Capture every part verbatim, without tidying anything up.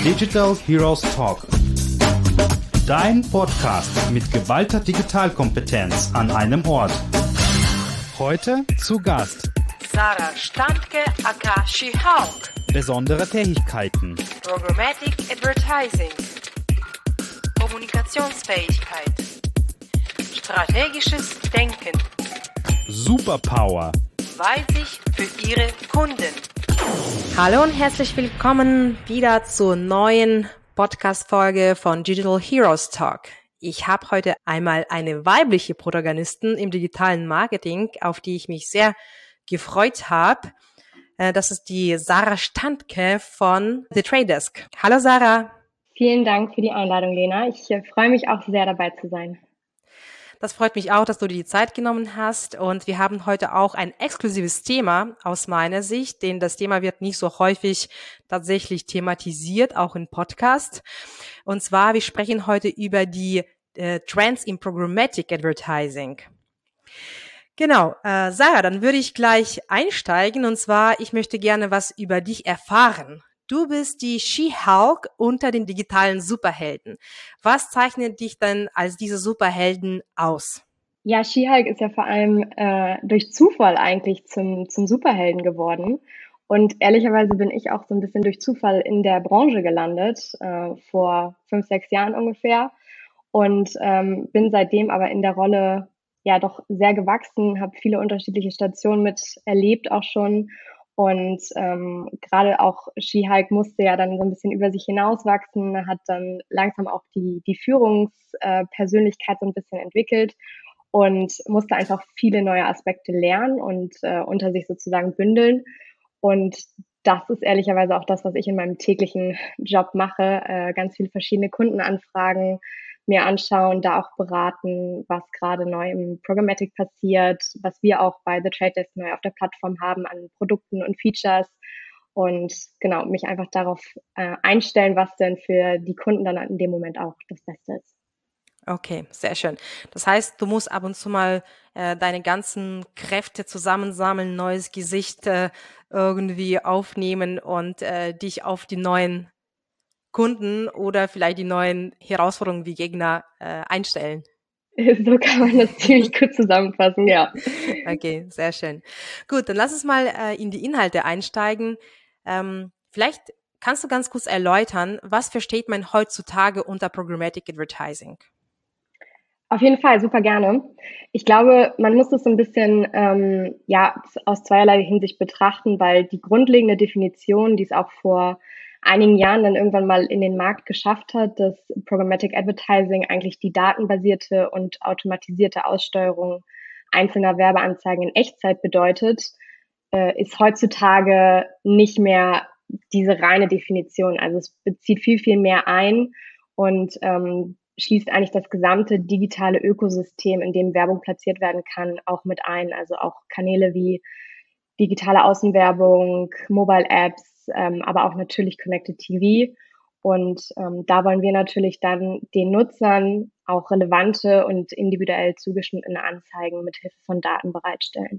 Digital Heroes Talk. Dein Podcast mit geballter Digitalkompetenz an einem Ort. Heute zu Gast Sarah Standke aka She-Hulk. besondere Fähigkeiten, Programmatic Advertising. Kommunikationsfähigkeit. Strategisches Denken. Superpower, Weitsicht für Ihre Kunden. Hallo und herzlich willkommen wieder zur neuen Podcast-Folge von Digital Heroes Talk. Ich habe heute einmal eine weibliche Protagonistin im digitalen Marketing, auf die ich mich sehr gefreut habe. Das ist die Sarah Standke von The Trade Desk. Hallo Sarah. Vielen Dank für die Einladung, Lena. Ich äh, freue mich auch sehr, dabei zu sein. Das freut mich auch, dass du dir die Zeit genommen hast. Und wir haben heute auch ein exklusives Thema aus meiner Sicht, denn das Thema wird nicht so häufig tatsächlich thematisiert, auch im Podcast. Und zwar, wir sprechen heute über die äh, Trends im Programmatic Advertising. Genau, äh, Sarah, dann würde ich gleich einsteigen. Und zwar, ich möchte gerne was über dich erfahren. Du bist die She-Hulk unter den digitalen Superhelden. Was zeichnet dich denn als diese Superhelden aus? Ja, She-Hulk ist ja vor allem äh, durch Zufall eigentlich zum, zum Superhelden geworden. Und ehrlicherweise bin ich auch so ein bisschen durch Zufall in der Branche gelandet, äh, vor fünf, sechs Jahren ungefähr. Und ähm, bin seitdem aber in der Rolle ja doch sehr gewachsen, habe viele unterschiedliche Stationen miterlebt auch schon. Und ähm, gerade auch She-Hulk musste ja dann so ein bisschen über sich hinauswachsen, hat dann langsam auch die, die Führungspersönlichkeit so ein bisschen entwickelt und musste einfach viele neue Aspekte lernen und äh, unter sich sozusagen bündeln. Und das ist ehrlicherweise auch das, was ich in meinem täglichen Job mache, äh, ganz viele verschiedene Kundenanfragen mir anschauen, da auch beraten, was gerade neu im Programmatic passiert, was wir auch bei The Trade Desk neu auf der Plattform haben an Produkten und Features und genau, mich einfach darauf äh, einstellen, was denn für die Kunden dann in dem Moment auch das Beste ist. Okay, sehr schön. Das heißt, du musst ab und zu mal äh, deine ganzen Kräfte zusammensammeln, neues Gesicht äh, irgendwie aufnehmen und äh, dich auf die neuen Kunden oder vielleicht die neuen Herausforderungen wie Gegner äh, einstellen. So kann man das ziemlich gut zusammenfassen, ja. Okay, sehr schön. Gut, dann lass uns mal äh, in die Inhalte einsteigen. Ähm, vielleicht kannst du ganz kurz erläutern, was versteht man heutzutage unter Programmatic Advertising? Auf jeden Fall, super gerne. Ich glaube, man muss das so ein bisschen ähm, ja aus zweierlei Hinsicht betrachten, weil die grundlegende Definition, die es auch vor einigen Jahren dann irgendwann mal in den Markt geschafft hat, dass Programmatic Advertising eigentlich die datenbasierte und automatisierte Aussteuerung einzelner Werbeanzeigen in Echtzeit bedeutet, äh, ist heutzutage nicht mehr diese reine Definition. Also es bezieht viel, viel mehr ein und ähm, schließt eigentlich das gesamte digitale Ökosystem, in dem Werbung platziert werden kann, auch mit ein. Also auch Kanäle wie digitale Außenwerbung, Mobile Apps, ähm, aber auch natürlich Connected T V. Und ähm, da wollen wir natürlich dann den Nutzern auch relevante und individuell zugeschnittene Anzeigen mit Hilfe von Daten bereitstellen.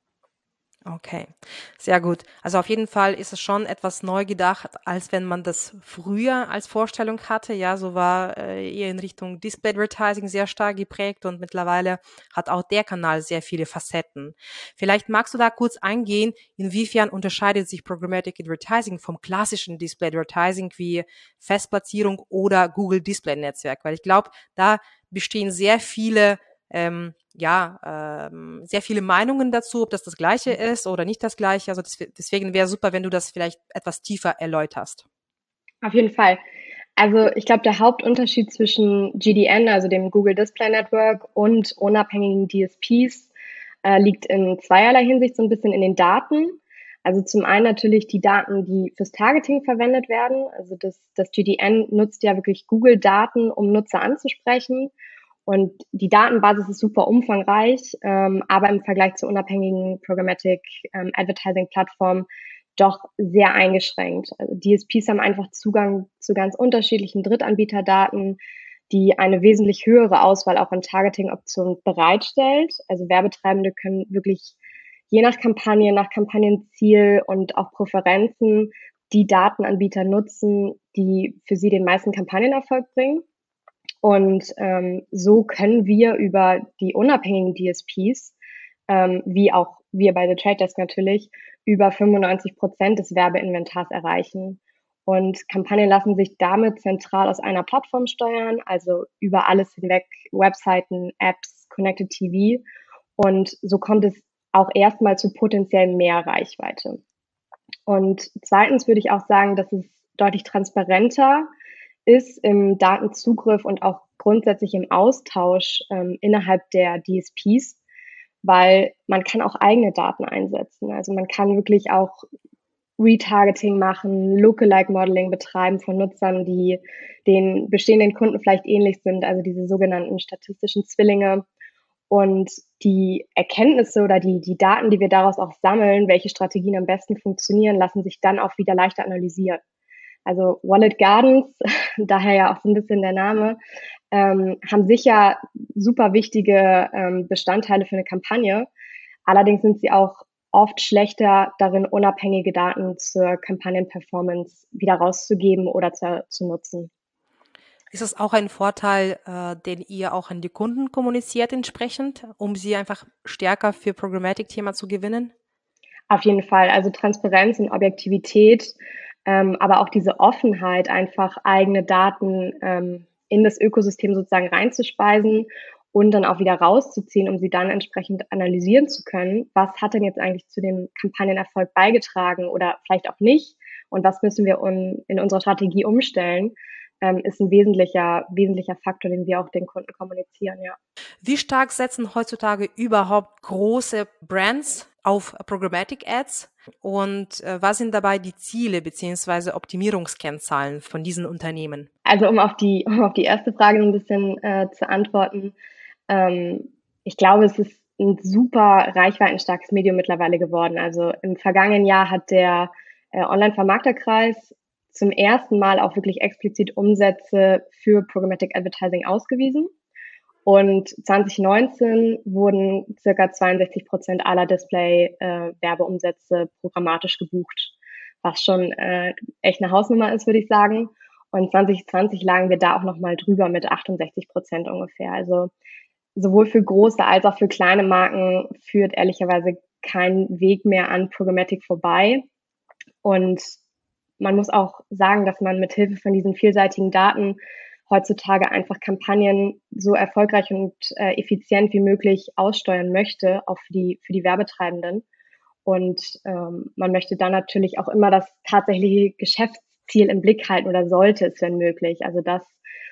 Okay, sehr gut. Also auf jeden Fall ist es schon etwas neu gedacht, als wenn man das früher als Vorstellung hatte. Ja, so war äh, eher in Richtung Display Advertising sehr stark geprägt und mittlerweile hat auch der Kanal sehr viele Facetten. Vielleicht magst du da kurz eingehen, inwiefern unterscheidet sich Programmatic Advertising vom klassischen Display Advertising wie Festplatzierung oder Google Display Netzwerk, weil ich glaube, da bestehen sehr viele ähm, ja, ähm, sehr viele Meinungen dazu, ob das das Gleiche ist oder nicht das Gleiche. Also das, deswegen wäre super, wenn du das vielleicht etwas tiefer erläuterst. Auf jeden Fall. Also ich glaube, der Hauptunterschied zwischen G D N, also dem Google Display Network, und unabhängigen D S Ps äh, liegt in zweierlei Hinsicht so ein bisschen in den Daten. Also zum einen natürlich die Daten, die fürs Targeting verwendet werden. Also das, das G D N nutzt ja wirklich Google-Daten, um Nutzer anzusprechen. Und die Datenbasis ist super umfangreich, ähm, aber im Vergleich zu unabhängigen Programmatic ähm, Advertising-Plattformen doch sehr eingeschränkt. Also D S Ps haben einfach Zugang zu ganz unterschiedlichen Drittanbieterdaten, die eine wesentlich höhere Auswahl auch an Targeting-Optionen bereitstellt. Also Werbetreibende können wirklich je nach Kampagne, nach Kampagnenziel und auch Präferenzen die Datenanbieter nutzen, die für sie den meisten Kampagnenerfolg bringen. Und ähm, so können wir über die unabhängigen D S Ps, ähm, wie auch wir bei The Trade Desk natürlich, über fünfundneunzig Prozent des Werbeinventars erreichen. Und Kampagnen lassen sich damit zentral aus einer Plattform steuern, also über alles hinweg, Webseiten, Apps, Connected T V. Und so kommt es auch erstmal zu potenziell mehr Reichweite. Und zweitens würde ich auch sagen, dass es deutlich transparenter ist im Datenzugriff und auch grundsätzlich im Austausch ähm, innerhalb der D S Ps, weil man kann auch eigene Daten einsetzen. Also man kann wirklich auch Retargeting machen, Lookalike-Modeling betreiben von Nutzern, die den bestehenden Kunden vielleicht ähnlich sind, also diese sogenannten statistischen Zwillinge. Und die Erkenntnisse oder die, die Daten, die wir daraus auch sammeln, welche Strategien am besten funktionieren, lassen sich dann auch wieder leichter analysieren. Also Walled Gardens, daher ja auch so ein bisschen der Name, ähm, haben sicher super wichtige ähm, Bestandteile für eine Kampagne. Allerdings sind sie auch oft schlechter darin, unabhängige Daten zur Kampagnenperformance wieder rauszugeben oder zu, zu nutzen. Ist das auch ein Vorteil, äh, den ihr auch an die Kunden kommuniziert entsprechend, um sie einfach stärker für Programmatic-Thema zu gewinnen? Auf jeden Fall. Also Transparenz und Objektivität, ähm, aber auch diese Offenheit, einfach eigene Daten ähm, in das Ökosystem sozusagen reinzuspeisen und dann auch wieder rauszuziehen, um sie dann entsprechend analysieren zu können. Was hat denn jetzt eigentlich zu dem Kampagnenerfolg beigetragen oder vielleicht auch nicht? Und was müssen wir un- in unserer Strategie umstellen? Ähm, ist ein wesentlicher, wesentlicher Faktor, den wir auch den Kunden kommunizieren, ja. Wie stark setzen heutzutage überhaupt große Brands auf Programmatic Ads? Und äh, was sind dabei die Ziele bzw. Optimierungskennzahlen von diesen Unternehmen? Also um auf die, um auf die erste Frage so ein bisschen äh, zu antworten, ähm, ich glaube, es ist ein super reichweitenstarkes Medium mittlerweile geworden. Also im vergangenen Jahr hat der äh, Online-Vermarkterkreis zum ersten Mal auch wirklich explizit Umsätze für Programmatic Advertising ausgewiesen. Und zwanzig neunzehn wurden circa zweiundsechzig Prozent aller Display-Werbeumsätze äh, programmatisch gebucht, was schon äh, echt eine Hausnummer ist, würde ich sagen. Und zwanzig zwanzig lagen wir da auch nochmal drüber mit achtundsechzig Prozent ungefähr. Also sowohl für große als auch für kleine Marken führt ehrlicherweise kein Weg mehr an Programmatic vorbei. Und man muss auch sagen, dass man mit Hilfe von diesen vielseitigen Daten heutzutage einfach Kampagnen so erfolgreich und äh, effizient wie möglich aussteuern möchte, auch für die, für die Werbetreibenden. Und ähm, man möchte dann natürlich auch immer das tatsächliche Geschäftsziel im Blick halten oder sollte es, wenn möglich. Also das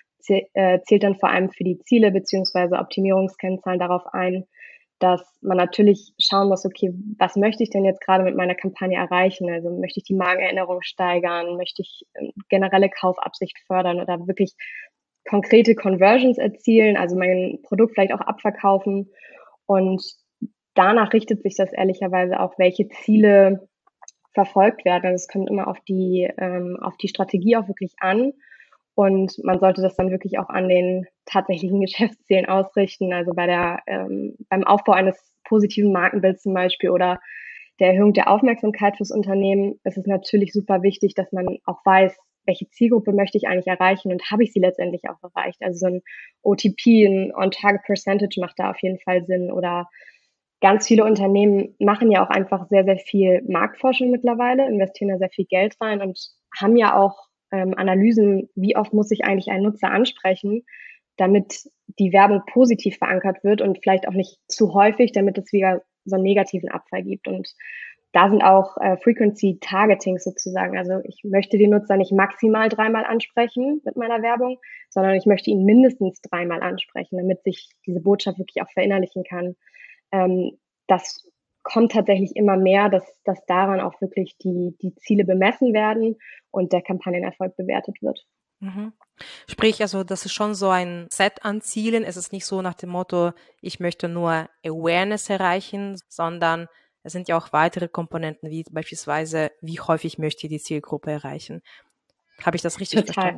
zählt dann vor allem für die Ziele beziehungsweise Optimierungskennzahlen darauf ein, dass man natürlich schauen muss, okay, was möchte ich denn jetzt gerade mit meiner Kampagne erreichen? Also möchte ich die Markenerinnerung steigern? Möchte ich generelle Kaufabsicht fördern oder wirklich konkrete Conversions erzielen? Also mein Produkt vielleicht auch abverkaufen. Und danach richtet sich das ehrlicherweise auch, welche Ziele verfolgt werden. Also es kommt immer auf die, ähm, auf die Strategie auch wirklich an. Und man sollte das dann wirklich auch an den tatsächlichen Geschäftszielen ausrichten. Also bei der, ähm, beim Aufbau eines positiven Markenbilds zum Beispiel oder der Erhöhung der Aufmerksamkeit fürs Unternehmen ist es natürlich super wichtig, dass man auch weiß, welche Zielgruppe möchte ich eigentlich erreichen und habe ich sie letztendlich auch erreicht. Also so ein O T P, ein On-Target-Percentage macht da auf jeden Fall Sinn. Oder ganz viele Unternehmen machen ja auch einfach sehr, sehr viel Marktforschung mittlerweile, investieren da sehr viel Geld rein und haben ja auch ähm, Analysen, wie oft muss ich eigentlich einen Nutzer ansprechen, damit die Werbung positiv verankert wird und vielleicht auch nicht zu häufig, damit es wieder so einen negativen Abfall gibt. Und da sind auch äh, Frequency Targetings sozusagen. Also ich möchte den Nutzer nicht maximal dreimal ansprechen mit meiner Werbung, sondern ich möchte ihn mindestens dreimal ansprechen, damit sich diese Botschaft wirklich auch verinnerlichen kann. Ähm, das kommt tatsächlich immer mehr, dass, dass daran auch wirklich die, die Ziele bemessen werden und der Kampagnenerfolg bewertet wird. Mhm. Sprich, also das ist schon so ein Set an Zielen. Es ist nicht so nach dem Motto, ich möchte nur Awareness erreichen, sondern es sind ja auch weitere Komponenten, wie beispielsweise, wie häufig möchte ich die Zielgruppe erreichen. Habe ich das richtig Total. verstanden?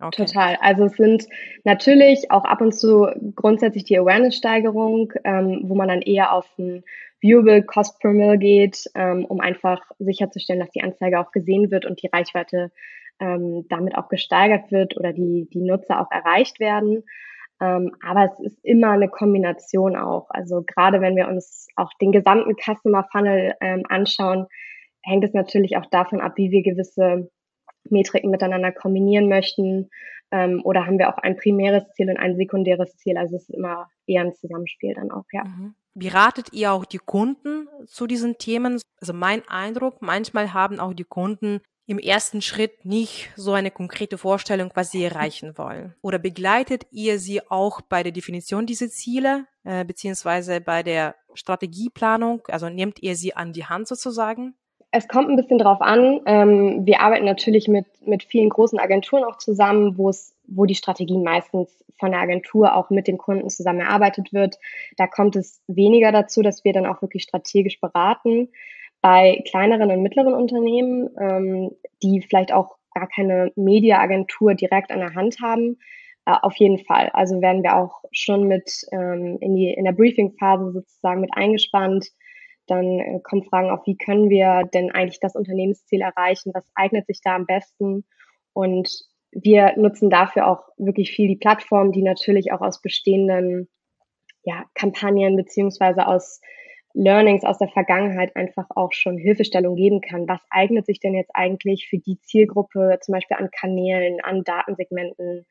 Okay. Total. Also es sind natürlich auch ab und zu grundsätzlich die Awareness-Steigerung, ähm, wo man dann eher auf ein Viewable Cost per Mille geht, ähm, um einfach sicherzustellen, dass die Anzeige auch gesehen wird und die Reichweite ähm, damit auch gesteigert wird oder die, die Nutzer auch erreicht werden. Ähm, aber es ist immer eine Kombination auch. Also gerade wenn wir uns auch den gesamten Customer Funnel ähm, anschauen, hängt es natürlich auch davon ab, wie wir gewisse Metriken miteinander kombinieren möchten, ähm, oder haben wir auch ein primäres Ziel und ein sekundäres Ziel. Also es ist immer eher ein Zusammenspiel dann auch, ja. Mhm. Beratet ihr auch die Kunden zu diesen Themen? Also mein Eindruck, manchmal haben auch die Kunden im ersten Schritt nicht so eine konkrete Vorstellung, was sie erreichen wollen. Oder begleitet ihr sie auch bei der Definition dieser Ziele, äh, beziehungsweise bei der Strategieplanung? Also nehmt ihr sie an die Hand sozusagen? Es kommt ein bisschen drauf an. Ähm, wir arbeiten natürlich mit, mit vielen großen Agenturen auch zusammen, wo es, wo die Strategie meistens von der Agentur auch mit dem Kunden zusammen erarbeitet wird. Da kommt es weniger dazu, dass wir dann auch wirklich strategisch beraten. Bei kleineren und mittleren Unternehmen, ähm, die vielleicht auch gar keine Media-Agentur direkt an der Hand haben, äh, auf jeden Fall. Also werden wir auch schon mit ähm, in die in der Briefing-Phase sozusagen mit eingespannt. Dann äh, kommen Fragen auf, wie können wir denn eigentlich das Unternehmensziel erreichen? Was eignet sich da am besten? Und wir nutzen dafür auch wirklich viel die Plattform, die natürlich auch aus bestehenden ja, Kampagnen beziehungsweise aus Learnings aus der Vergangenheit einfach auch schon Hilfestellung geben kann. Was eignet sich denn jetzt eigentlich für die Zielgruppe, zum Beispiel an Kanälen, an Datensegmenten?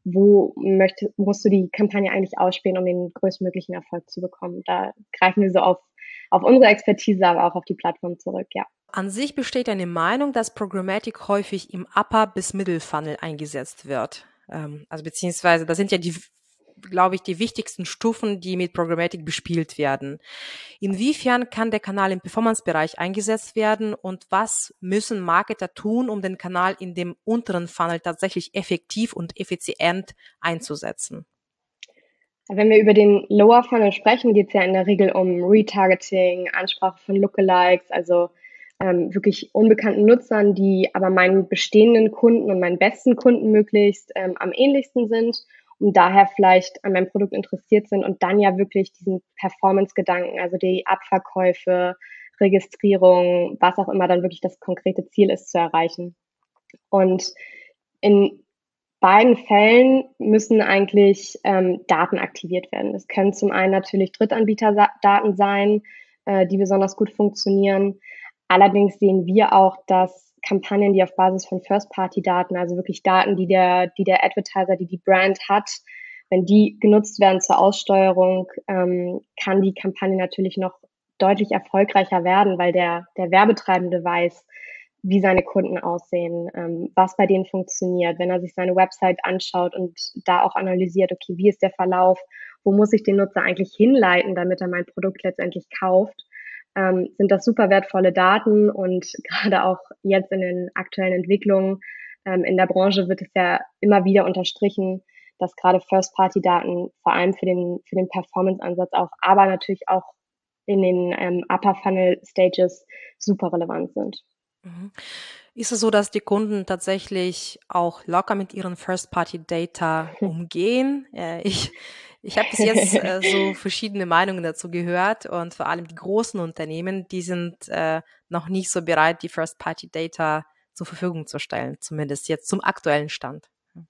Wo möchte, musst du die Kampagne eigentlich ausspielen, um den größtmöglichen Erfolg zu bekommen? Da greifen wir so auf, auf unsere Expertise, aber auch auf die Plattform zurück, ja. An sich besteht eine Meinung, dass Programmatic häufig im Upper- bis Middle Funnel eingesetzt wird. Ähm, also beziehungsweise, das sind ja die, glaube ich, die wichtigsten Stufen, die mit Programmatic bespielt werden. Inwiefern kann der Kanal im Performance-Bereich eingesetzt werden und was müssen Marketer tun, um den Kanal in dem unteren Funnel tatsächlich effektiv und effizient einzusetzen? Wenn wir über den Lower Funnel sprechen, geht es ja in der Regel um Retargeting, Ansprache von Lookalikes, also ähm, wirklich unbekannten Nutzern, die aber meinen bestehenden Kunden und meinen besten Kunden möglichst ähm, am ähnlichsten sind und daher vielleicht an meinem Produkt interessiert sind und dann ja wirklich diesen Performance-Gedanken, also die Abverkäufe, Registrierung, was auch immer dann wirklich das konkrete Ziel ist, zu erreichen. Und in beiden Fällen müssen eigentlich ähm, Daten aktiviert werden. Das können zum einen natürlich Drittanbieterdaten sein, äh, die besonders gut funktionieren. Allerdings sehen wir auch, dass Kampagnen, die auf Basis von First-Party-Daten, also wirklich Daten, die der, die der Advertiser, die die Brand hat, wenn die genutzt werden zur Aussteuerung, ähm, kann die Kampagne natürlich noch deutlich erfolgreicher werden, weil der, der Werbetreibende weiß, wie seine Kunden aussehen, ähm, was bei denen funktioniert, wenn er sich seine Website anschaut und da auch analysiert, okay, wie ist der Verlauf, wo muss ich den Nutzer eigentlich hinleiten, damit er mein Produkt letztendlich kauft, ähm, sind das super wertvolle Daten und gerade auch jetzt in den aktuellen Entwicklungen ähm, in der Branche wird es ja immer wieder unterstrichen, dass gerade First-Party-Daten vor allem für den, für den Performance-Ansatz auch, aber natürlich auch in den ähm, Upper-Funnel-Stages super relevant sind. Mhm. Ist es so, dass die Kunden tatsächlich auch locker mit ihren First-Party-Data umgehen? Äh, ich ich habe bis jetzt äh, so verschiedene Meinungen dazu gehört und vor allem die großen Unternehmen, die sind äh, noch nicht so bereit, die First-Party-Data zur Verfügung zu stellen, zumindest jetzt zum aktuellen Stand.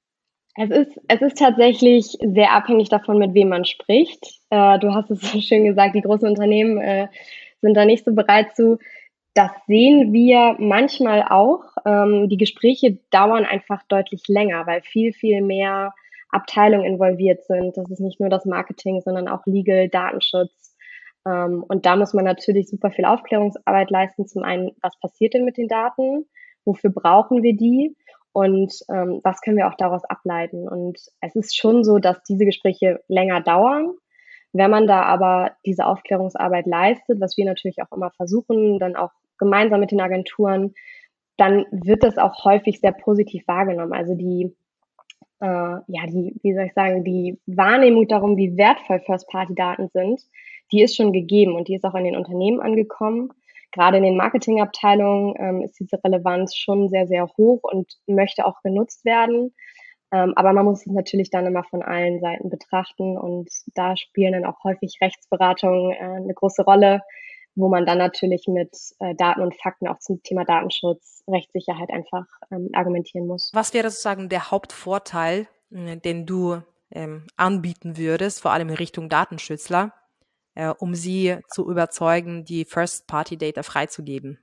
Es ist, es ist tatsächlich sehr abhängig davon, mit wem man spricht. Äh, du hast es so schön gesagt, die großen Unternehmen äh, sind da nicht so bereit zu. Das sehen wir manchmal auch. Ähm, die Gespräche dauern einfach deutlich länger, weil viel, viel mehr Abteilungen involviert sind. Das ist nicht nur das Marketing, sondern auch Legal, Datenschutz. Ähm, und da muss man natürlich super viel Aufklärungsarbeit leisten. Zum einen, was passiert denn mit den Daten? Wofür brauchen wir die? Und ähm, was können wir auch daraus ableiten? Und es ist schon so, dass diese Gespräche länger dauern. Wenn man da aber diese Aufklärungsarbeit leistet, was wir natürlich auch immer versuchen, dann auch gemeinsam mit den Agenturen, dann wird das auch häufig sehr positiv wahrgenommen. Also die, äh, ja, die, wie soll ich sagen, die Wahrnehmung darum, wie wertvoll First-Party-Daten sind, die ist schon gegeben und die ist auch in den Unternehmen angekommen. Gerade in den Marketingabteilungen ähm, ist diese Relevanz schon sehr, sehr hoch und möchte auch genutzt werden. Ähm, aber man muss es natürlich dann immer von allen Seiten betrachten und da spielen dann auch häufig Rechtsberatungen äh, eine große Rolle, wo man dann natürlich mit äh, Daten und Fakten auch zum Thema Datenschutz, Rechtssicherheit einfach ähm, argumentieren muss. Was wäre sozusagen der Hauptvorteil, äh, den du ähm, anbieten würdest, vor allem in Richtung Datenschützler, äh, um sie zu überzeugen, die First-Party-Data freizugeben?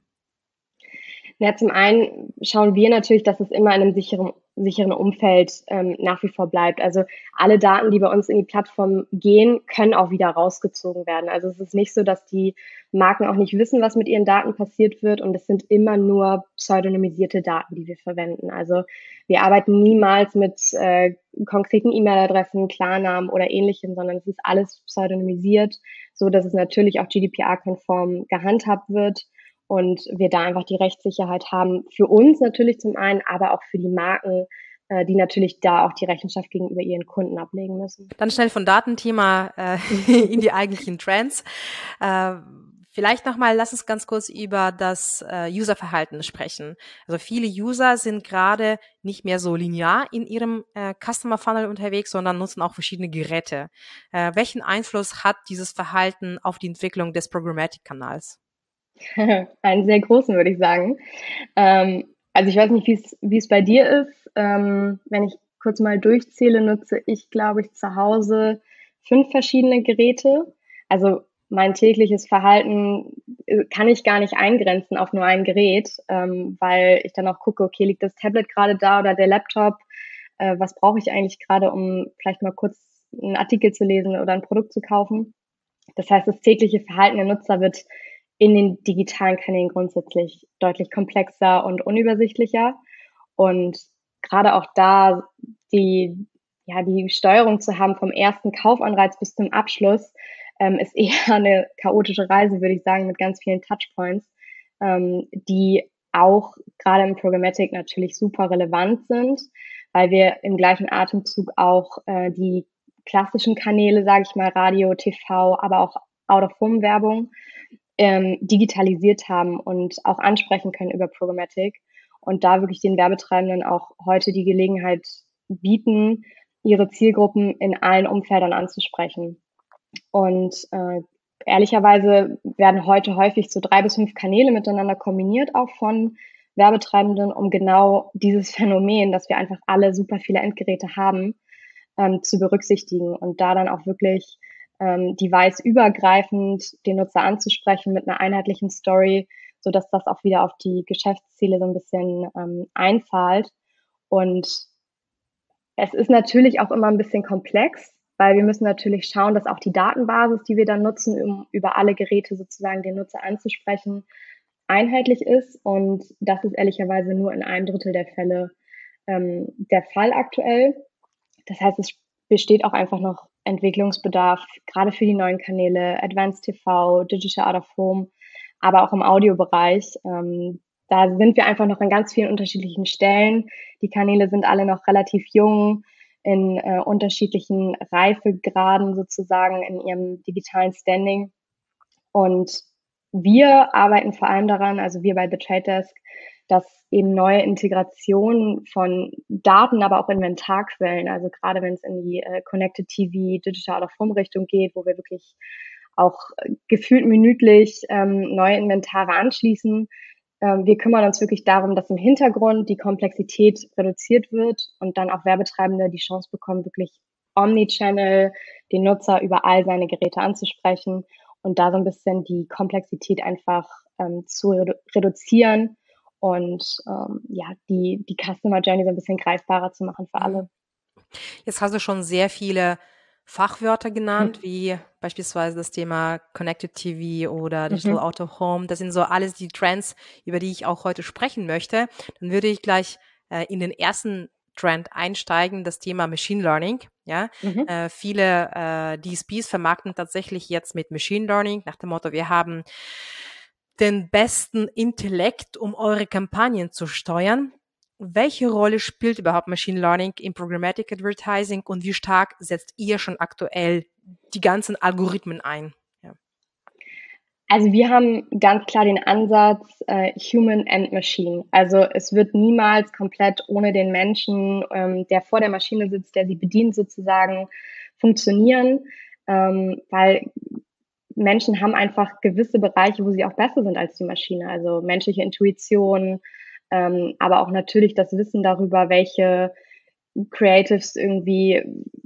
Ja, zum einen schauen wir natürlich, dass es immer in einem sicheren, sicheren Umfeld ähm, nach wie vor bleibt. Also alle Daten, die bei uns in die Plattform gehen, können auch wieder rausgezogen werden. Also es ist nicht so, dass die Marken auch nicht wissen, was mit ihren Daten passiert wird. Und es sind immer nur pseudonymisierte Daten, die wir verwenden. Also wir arbeiten niemals mit äh, konkreten E-Mail-Adressen, Klarnamen oder ähnlichem, sondern es ist alles pseudonymisiert, so dass es natürlich auch G D P R-konform gehandhabt wird. Und wir da einfach die Rechtssicherheit haben, für uns natürlich zum einen, aber auch für die Marken, äh, die natürlich da auch die Rechenschaft gegenüber ihren Kunden ablegen müssen. Dann schnell von Datenthema äh, in die eigentlichen Trends. Äh, vielleicht nochmal, lass uns ganz kurz über das äh, Userverhalten sprechen. Also viele User sind gerade nicht mehr so linear in ihrem äh, Customer Funnel unterwegs, sondern nutzen auch verschiedene Geräte. Äh, welchen Einfluss hat dieses Verhalten auf die Entwicklung des Programmatic-Kanals? Einen sehr großen, würde ich sagen. Ähm, also ich weiß nicht, wie es bei dir ist. Ähm, wenn ich kurz mal durchzähle, nutze ich, glaube ich, zu Hause fünf verschiedene Geräte. Also mein tägliches Verhalten kann ich gar nicht eingrenzen auf nur ein Gerät, ähm, weil ich dann auch gucke, okay, liegt das Tablet gerade da oder der Laptop? Äh, was brauche ich eigentlich gerade, um vielleicht mal kurz einen Artikel zu lesen oder ein Produkt zu kaufen? Das heißt, das tägliche Verhalten der Nutzer wird in den digitalen Kanälen grundsätzlich deutlich komplexer und unübersichtlicher. Und gerade auch da die, ja, die Steuerung zu haben vom ersten Kaufanreiz bis zum Abschluss, ähm, ist eher eine chaotische Reise, würde ich sagen, mit ganz vielen Touchpoints, ähm, die auch gerade im Programmatic natürlich super relevant sind, weil wir im gleichen Atemzug auch äh, die klassischen Kanäle, sage ich mal, Radio, T V, aber auch Out-of-Home-Werbung, ähm, digitalisiert haben und auch ansprechen können über Programmatic und da wirklich den Werbetreibenden auch heute die Gelegenheit bieten, ihre Zielgruppen in allen Umfeldern anzusprechen. Und äh, ehrlicherweise werden heute häufig so drei bis fünf Kanäle miteinander kombiniert, auch von Werbetreibenden, um genau dieses Phänomen, dass wir einfach alle super viele Endgeräte haben, ähm, zu berücksichtigen und da dann auch wirklich ähm, device-übergreifend den Nutzer anzusprechen mit einer einheitlichen Story, so dass das auch wieder auf die Geschäftsziele so ein bisschen ähm, einzahlt. Und es ist natürlich auch immer ein bisschen komplex, weil wir müssen natürlich schauen, dass auch die Datenbasis, die wir dann nutzen, um über alle Geräte sozusagen den Nutzer anzusprechen, einheitlich ist. Und das ist ehrlicherweise nur in einem Drittel der Fälle ähm, der Fall aktuell. Das heißt, es besteht auch einfach noch Entwicklungsbedarf, gerade für die neuen Kanäle, Advanced T V, Digital Out of Home, aber auch im Audiobereich. Ähm, da sind wir einfach noch an ganz vielen unterschiedlichen Stellen. Die Kanäle sind alle noch relativ jung, in äh, unterschiedlichen Reifegraden sozusagen in ihrem digitalen Standing. Und wir arbeiten vor allem daran, also wir bei The Trade Desk, dass eben neue Integrationen von Daten, aber auch Inventarquellen, also gerade wenn es in die äh, Connected T V, Digital Out of Home Richtung geht, wo wir wirklich auch äh, gefühlt minütlich ähm, neue Inventare anschließen. Ähm, wir kümmern uns wirklich darum, dass im Hintergrund die Komplexität reduziert wird und dann auch Werbetreibende die Chance bekommen, wirklich Omnichannel den Nutzer über all seine Geräte anzusprechen und da so ein bisschen die Komplexität einfach ähm, zu redu- reduzieren und ähm, ja, die, die Customer Journey so ein bisschen greifbarer zu machen für alle. Jetzt hast du schon sehr viele Fachwörter genannt, wie beispielsweise das Thema Connected T V oder Digital Mhm. Out of Home. Das sind so alles die Trends, über die ich auch heute sprechen möchte. Dann würde ich gleich äh, in den ersten Trend einsteigen, das Thema Machine Learning. Ja, Mhm. äh, viele äh, D S Ps vermarkten tatsächlich jetzt mit Machine Learning nach dem Motto, wir haben den besten Intellekt, um eure Kampagnen zu steuern. Welche Rolle spielt überhaupt Machine Learning im Programmatic Advertising und wie stark setzt ihr schon aktuell die ganzen Algorithmen ein? Ja. Also wir haben ganz klar den Ansatz äh, Human and Machine. Also es wird niemals komplett ohne den Menschen, ähm, der vor der Maschine sitzt, der sie bedient sozusagen, funktionieren, ähm, weil Menschen haben einfach gewisse Bereiche, wo sie auch besser sind als die Maschine. Also menschliche Intuition, ähm, aber auch natürlich das Wissen darüber, welche Creatives irgendwie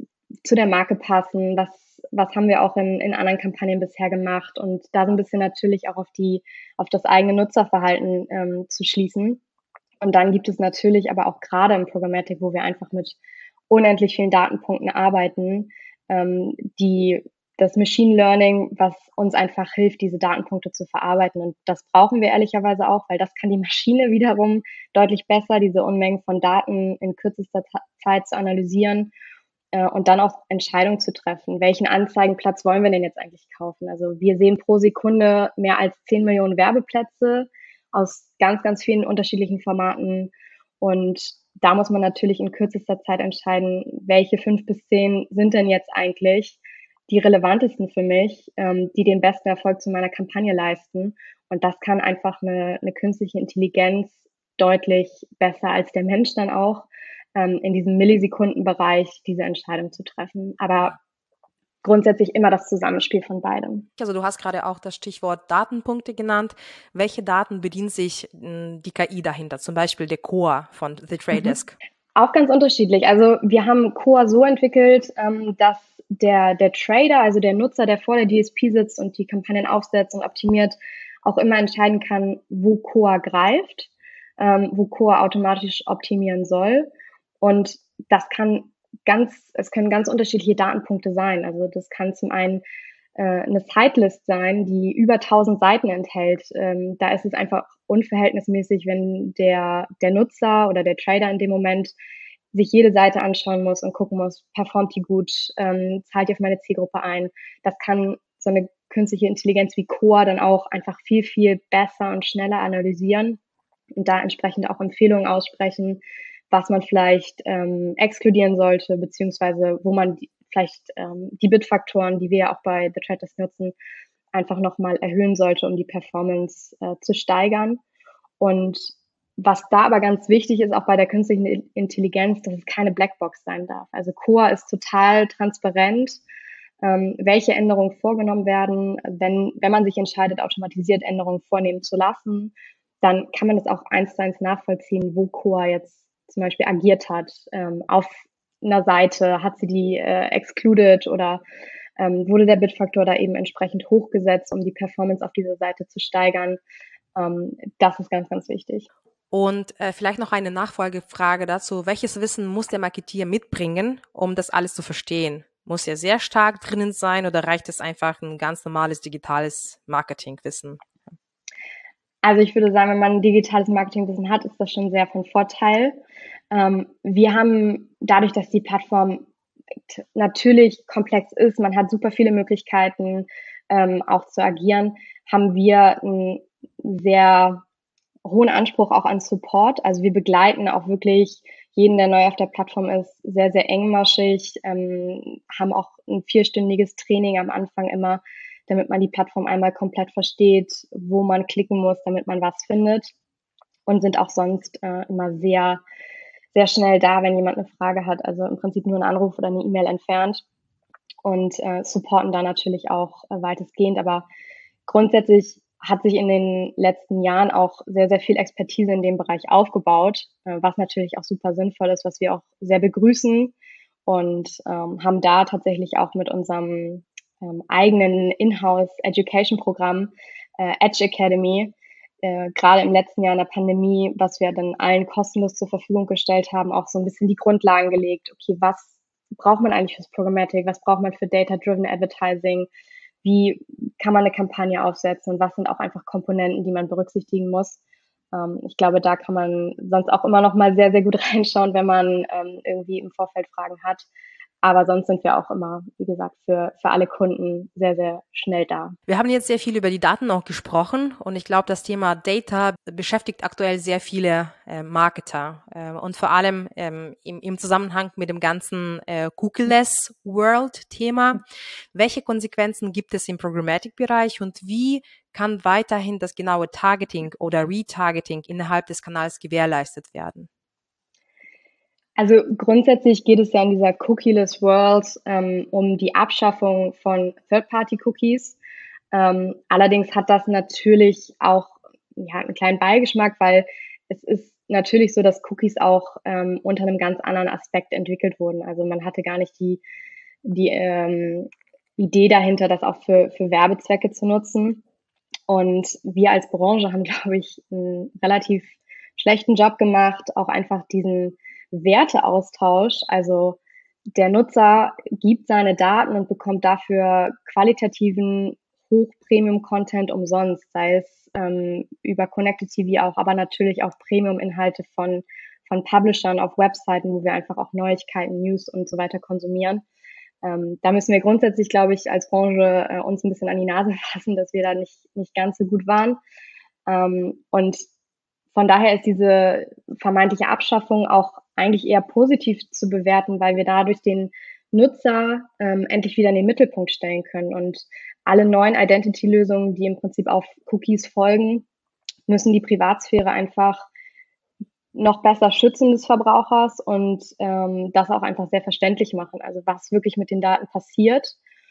zu der Marke passen, was was haben wir auch in, in anderen Kampagnen bisher gemacht und da so ein bisschen natürlich auch auf die, auf das eigene Nutzerverhalten ähm, zu schließen. Und dann gibt es natürlich aber auch gerade im Programmatic, wo wir einfach mit unendlich vielen Datenpunkten arbeiten, ähm, die das Machine Learning, was uns einfach hilft, diese Datenpunkte zu verarbeiten. Und das brauchen wir ehrlicherweise auch, weil das kann die Maschine wiederum deutlich besser, diese Unmengen von Daten in kürzester Zeit zu analysieren äh, und dann auch Entscheidungen zu treffen. Welchen Anzeigenplatz wollen wir denn jetzt eigentlich kaufen? Also wir sehen pro Sekunde mehr als zehn Millionen Werbeplätze aus ganz, ganz vielen unterschiedlichen Formaten. Und da muss man natürlich in kürzester Zeit entscheiden, welche fünf bis zehn sind denn jetzt eigentlich die relevantesten für mich, ähm, die den besten Erfolg zu meiner Kampagne leisten. Und das kann einfach eine, eine künstliche Intelligenz deutlich besser als der Mensch dann auch ähm, in diesem Millisekundenbereich diese Entscheidung zu treffen. Aber grundsätzlich immer das Zusammenspiel von beidem. Also du hast gerade auch das Stichwort Datenpunkte genannt. Welche Daten bedient sich mh, die K I dahinter? Zum Beispiel der Core von The Trade Desk. Mhm. Auch ganz unterschiedlich. Also wir haben Core so entwickelt, ähm, dass der, der Trader, also der Nutzer, der vor der D S P sitzt und die Kampagnen aufsetzt und optimiert, auch immer entscheiden kann, wo Core greift, ähm, wo Core automatisch optimieren soll. Und das kann ganz, es können ganz unterschiedliche Datenpunkte sein. Also das kann zum einen äh, eine Sidelist sein, die über tausend Seiten enthält. Ähm, da ist es einfach unverhältnismäßig, wenn der, der Nutzer oder der Trader in dem Moment sich jede Seite anschauen muss und gucken muss, performt die gut, ähm, zahlt die auf meine Zielgruppe ein. Das kann so eine künstliche Intelligenz wie Core dann auch einfach viel, viel besser und schneller analysieren und da entsprechend auch Empfehlungen aussprechen, was man vielleicht ähm, exkludieren sollte, beziehungsweise wo man die, vielleicht ähm, die Bit-Faktoren, die wir ja auch bei The Trade Desk nutzen, einfach nochmal erhöhen sollte, um die Performance äh, zu steigern. Und was da aber ganz wichtig ist, auch bei der künstlichen Intelligenz, dass es keine Blackbox sein darf. Also Core ist total transparent, ähm, welche Änderungen vorgenommen werden. Wenn, wenn man sich entscheidet, automatisiert Änderungen vornehmen zu lassen, dann kann man das auch eins zu eins nachvollziehen, wo Core jetzt zum Beispiel agiert hat. Ähm, auf einer Seite hat sie die äh, excluded oder ähm, wurde der Bitfaktor da eben entsprechend hochgesetzt, um die Performance auf dieser Seite zu steigern. Ähm, das ist ganz, ganz wichtig. Und äh, vielleicht noch eine Nachfolgefrage dazu. Welches Wissen muss der Marketeer mitbringen, um das alles zu verstehen? Muss er sehr stark drinnen sein oder reicht es einfach ein ganz normales digitales Marketingwissen? Also ich würde sagen, wenn man ein digitales Marketingwissen hat, ist das schon sehr von Vorteil. Ähm, wir haben dadurch, dass die Plattform natürlich komplex ist, man hat super viele Möglichkeiten ähm, auch zu agieren, haben wir einen sehr hohen Anspruch auch an Support. Also wir begleiten auch wirklich jeden, der neu auf der Plattform ist, sehr, sehr engmaschig, ähm, haben auch ein vierstündiges Training am Anfang immer, damit man die Plattform einmal komplett versteht, wo man klicken muss, damit man was findet und sind auch sonst äh, immer sehr, sehr schnell da, wenn jemand eine Frage hat. Also im Prinzip nur ein Anruf oder eine E-Mail entfernt und äh, supporten da natürlich auch äh, weitestgehend. Aber grundsätzlich hat sich in den letzten Jahren auch sehr, sehr viel Expertise in dem Bereich aufgebaut, äh, was natürlich auch super sinnvoll ist, was wir auch sehr begrüßen und ähm, haben da tatsächlich auch mit unserem ähm, eigenen Inhouse-Education-Programm äh, Edge Academy, äh, gerade im letzten Jahr in der Pandemie, was wir dann allen kostenlos zur Verfügung gestellt haben, auch so ein bisschen die Grundlagen gelegt. Okay, was braucht man eigentlich fürs Programmatic? Was braucht man für Data-Driven Advertising? Wie kann man eine Kampagne aufsetzen und was sind auch einfach Komponenten, die man berücksichtigen muss. Ähm, ich glaube, da kann man sonst auch immer noch mal sehr, sehr gut reinschauen, wenn man ähm, irgendwie im Vorfeld Fragen hat. Aber sonst sind wir auch immer, wie gesagt, für, für alle Kunden sehr, sehr schnell da. Wir haben jetzt sehr viel über die Daten auch gesprochen und ich glaube, das Thema Data beschäftigt aktuell sehr viele äh, Marketer äh, und vor allem ähm, im, im Zusammenhang mit dem ganzen äh, Cookie-less World-Thema. Welche Konsequenzen gibt es im Programmatic-Bereich und wie kann weiterhin das genaue Targeting oder Retargeting innerhalb des Kanals gewährleistet werden? Also grundsätzlich geht es ja in dieser Cookieless World ähm, um die Abschaffung von Third-Party-Cookies. Ähm, allerdings hat das natürlich auch ja, einen kleinen Beigeschmack, weil es ist natürlich so, dass Cookies auch ähm, unter einem ganz anderen Aspekt entwickelt wurden. Also man hatte gar nicht die, die ähm, Idee dahinter, das auch für, für Werbezwecke zu nutzen. Und wir als Branche haben, glaube ich, einen relativ schlechten Job gemacht, auch einfach diesen Werteaustausch. Also der Nutzer gibt seine Daten und bekommt dafür qualitativen Hoch-Premium-Content umsonst, sei es ähm, über Connected T V auch, aber natürlich auch Premium-Inhalte von, von Publishern auf Webseiten, wo wir einfach auch Neuigkeiten, News und so weiter konsumieren. Ähm, da müssen wir grundsätzlich, glaube ich, als Branche äh, uns ein bisschen an die Nase fassen, dass wir da nicht, nicht ganz so gut waren. Ähm, und von daher ist diese vermeintliche Abschaffung auch eigentlich eher positiv zu bewerten, weil wir dadurch den Nutzer ähm, endlich wieder in den Mittelpunkt stellen können. Und alle neuen Identity-Lösungen, die im Prinzip auf Cookies folgen, müssen die Privatsphäre einfach noch besser schützen des Verbrauchers und ähm, das auch einfach sehr verständlich machen. Also was wirklich mit den Daten passiert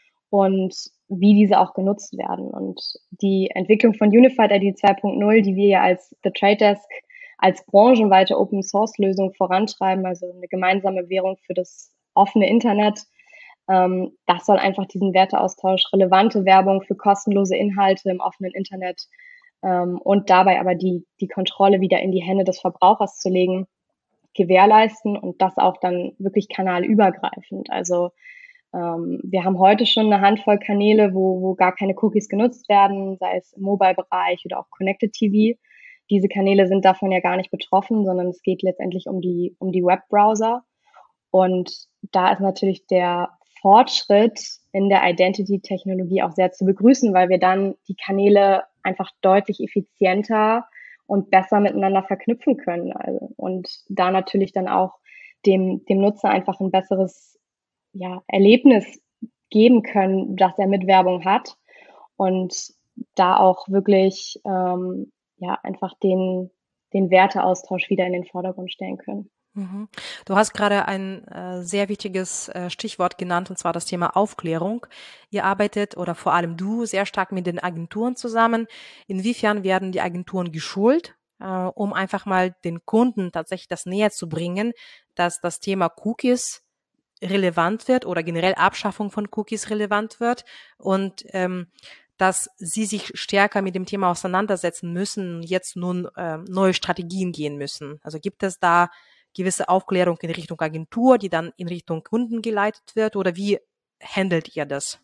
und wie diese auch genutzt werden. Und die Entwicklung von Unified I D zwei Punkt null, die wir ja als The Trade Desk als branchenweite Open-Source-Lösung vorantreiben, also eine gemeinsame Währung für das offene Internet, ähm, das soll einfach diesen Werteaustausch, relevante Werbung für kostenlose Inhalte im offenen Internet ähm, und dabei aber die, die Kontrolle wieder in die Hände des Verbrauchers zu legen, gewährleisten und das auch dann wirklich kanalübergreifend. Also ähm, wir haben heute schon eine Handvoll Kanäle, wo, wo gar keine Cookies genutzt werden, sei es im Mobile-Bereich oder auch Connected T V. Diese Kanäle sind davon ja gar nicht betroffen, sondern es geht letztendlich um die, um die Webbrowser. Und da ist natürlich der Fortschritt in der Identity-Technologie auch sehr zu begrüßen, weil wir dann die Kanäle einfach deutlich effizienter und besser miteinander verknüpfen können. Also, und da natürlich dann auch dem, dem Nutzer einfach ein besseres ja, Erlebnis geben können, das er mit Werbung hat. Und da auch wirklich ähm, ja, einfach den, den Werteaustausch wieder in den Vordergrund stellen können. Mhm. Du hast gerade ein äh, sehr wichtiges äh, Stichwort genannt, und zwar das Thema Aufklärung. Ihr arbeitet oder vor allem du sehr stark mit den Agenturen zusammen. Inwiefern werden die Agenturen geschult, äh, um einfach mal den Kunden tatsächlich das näher zu bringen, dass das Thema Cookies relevant wird oder generell Abschaffung von Cookies relevant wird und ähm, dass sie sich stärker mit dem Thema auseinandersetzen müssen und jetzt nun äh, neue Strategien gehen müssen. Also gibt es da gewisse Aufklärung in Richtung Agentur, die dann in Richtung Kunden geleitet wird, oder wie handelt ihr das?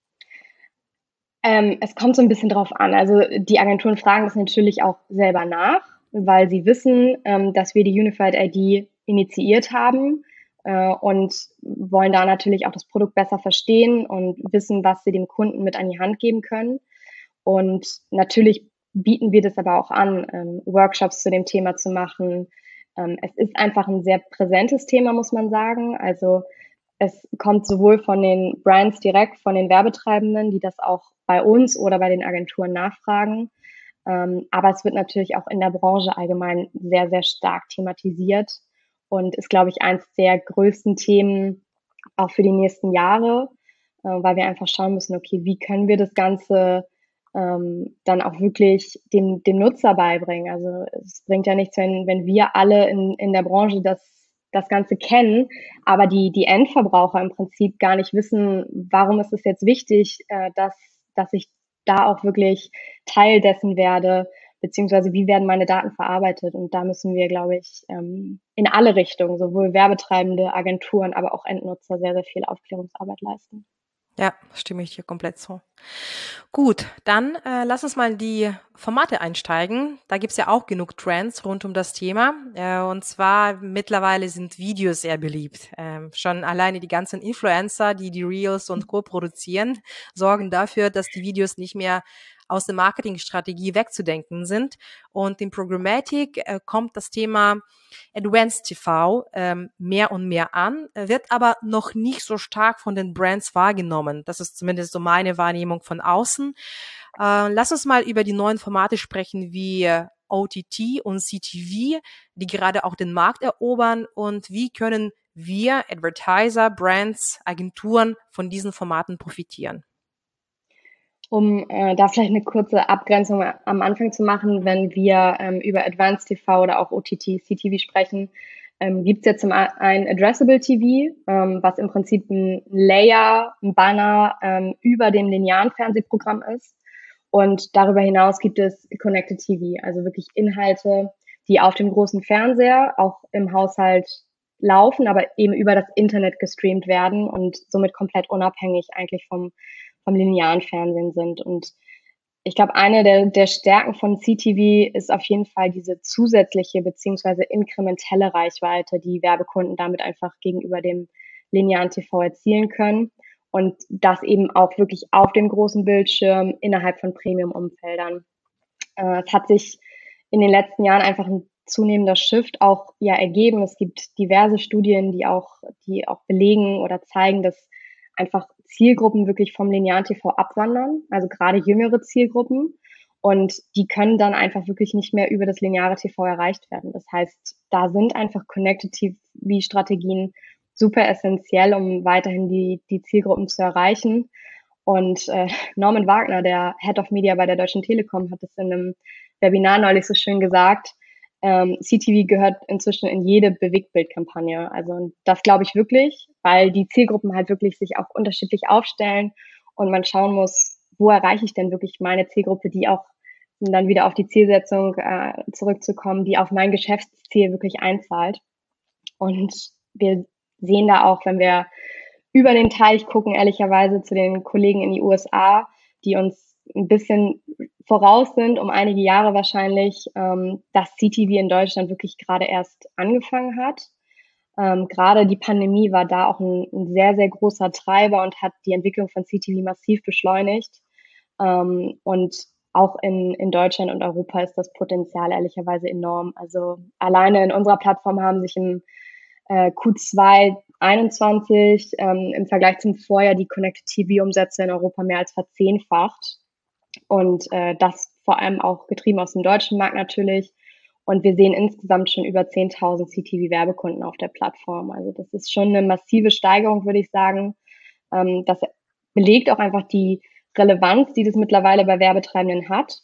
Ähm, es kommt so ein bisschen drauf an. Also die Agenturen fragen das natürlich auch selber nach, weil sie wissen, ähm, dass wir die Unified I D initiiert haben äh, und wollen da natürlich auch das Produkt besser verstehen und wissen, was sie dem Kunden mit an die Hand geben können. Und natürlich bieten wir das aber auch an, ähm, Workshops zu dem Thema zu machen. Ähm, es ist einfach ein sehr präsentes Thema, muss man sagen. Also es kommt sowohl von den Brands direkt, von den Werbetreibenden, die das auch bei uns oder bei den Agenturen nachfragen. Ähm, aber es wird natürlich auch in der Branche allgemein sehr, sehr stark thematisiert und ist, glaube ich, eins der größten Themen auch für die nächsten Jahre, äh, weil wir einfach schauen müssen, okay, wie können wir das Ganze ähm, dann auch wirklich dem, dem Nutzer beibringen. Also es bringt ja nichts, wenn, wenn wir alle in, in der Branche das, das Ganze kennen, aber die, die Endverbraucher im Prinzip gar nicht wissen, warum ist es jetzt wichtig, äh, dass, dass ich da auch wirklich Teil dessen werde, beziehungsweise wie werden meine Daten verarbeitet. Und da müssen wir, glaube ich, ähm, in alle Richtungen, sowohl Werbetreibende, Agenturen, aber auch Endnutzer, sehr, sehr viel Aufklärungsarbeit leisten. Ja, stimme ich dir komplett zu. Gut, dann äh, lass uns mal in die Formate einsteigen. Da gibt's ja auch genug Trends rund um das Thema. Äh, und zwar mittlerweile sind Videos sehr beliebt. Ähm, schon alleine die ganzen Influencer, die die Reels und Co. produzieren, sorgen dafür, dass die Videos nicht mehr aus der Marketingstrategie wegzudenken sind. Und in Programmatic äh, kommt das Thema Advanced T V ähm, mehr und mehr an, wird aber noch nicht so stark von den Brands wahrgenommen. Das ist zumindest so meine Wahrnehmung von außen. Äh, lass uns mal über die neuen Formate sprechen wie äh, O T T und C T V, die gerade auch den Markt erobern, und wie können wir, Advertiser, Brands, Agenturen von diesen Formaten profitieren? Um äh, da vielleicht eine kurze Abgrenzung am Anfang zu machen, wenn wir ähm, über Advanced T V oder auch O T T, C T V sprechen, ähm, gibt es ja zum einen Addressable T V, ähm, was im Prinzip ein Layer, ein Banner ähm, über dem linearen Fernsehprogramm ist. Und darüber hinaus gibt es Connected T V, also wirklich Inhalte, die auf dem großen Fernseher auch im Haushalt laufen, aber eben über das Internet gestreamt werden und somit komplett unabhängig eigentlich vom, vom linearen Fernsehen sind. Und ich glaube, eine der, der Stärken von C T V ist auf jeden Fall diese zusätzliche beziehungsweise inkrementelle Reichweite, die Werbekunden damit einfach gegenüber dem linearen T V erzielen können. Und das eben auch wirklich auf dem großen Bildschirm innerhalb von Premium-Umfeldern. Äh, es hat sich in den letzten Jahren einfach ein zunehmender Shift auch ja ergeben. Es gibt diverse Studien, die auch, die auch belegen oder zeigen, dass einfach Zielgruppen wirklich vom linearen T V abwandern, also gerade jüngere Zielgruppen. Und die können dann einfach wirklich nicht mehr über das lineare T V erreicht werden. Das heißt, da sind einfach Connected T V-Strategien super essentiell, um weiterhin die, die Zielgruppen zu erreichen. Und äh, Norman Wagner, der Head of Media bei der Deutschen Telekom, hat es in einem Webinar neulich so schön gesagt, ähm, C T V gehört inzwischen in jede Bewegtbildkampagne. Also das glaube ich wirklich, weil die Zielgruppen halt wirklich sich auch unterschiedlich aufstellen und man schauen muss, wo erreiche ich denn wirklich meine Zielgruppe, die auch, um dann wieder auf die Zielsetzung äh, zurückzukommen, die auf mein Geschäftsziel wirklich einzahlt. Und wir sehen da auch, wenn wir über den Teich gucken, ehrlicherweise zu den Kollegen in die U S A, die uns ein bisschen voraus sind, um einige Jahre wahrscheinlich, ähm, dass C T V in Deutschland wirklich gerade erst angefangen hat. Ähm, gerade die Pandemie war da auch ein, ein sehr, sehr großer Treiber und hat die Entwicklung von C T V massiv beschleunigt. Ähm, und auch in, in Deutschland und Europa ist das Potenzial ehrlicherweise enorm. Also alleine in unserer Plattform haben sich im äh, Q zwei einundzwanzig ähm, im Vergleich zum Vorjahr die Connected T V-Umsätze in Europa mehr als verzehnfacht. Und äh, das vor allem auch getrieben aus dem deutschen Markt natürlich. Und wir sehen insgesamt schon über zehntausend C T V-Werbekunden auf der Plattform. Also das ist schon eine massive Steigerung, würde ich sagen. Ähm, das belegt auch einfach die Relevanz, die das mittlerweile bei Werbetreibenden hat.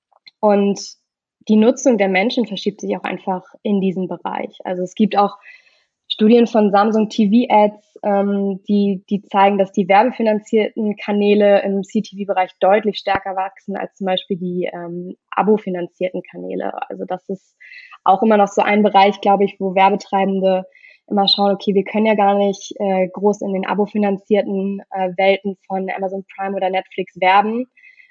Und die Nutzung der Menschen verschiebt sich auch einfach in diesen Bereich. Also es gibt auch Studien von Samsung T V-Ads, ähm, die, die zeigen, dass die werbefinanzierten Kanäle im C T V-Bereich deutlich stärker wachsen als zum Beispiel die ähm, abo-finanzierten Kanäle. Also das ist auch immer noch so ein Bereich, glaube ich, wo Werbetreibende immer schauen, okay, wir können ja gar nicht äh, groß in den abo-finanzierten äh, Welten von Amazon Prime oder Netflix werben.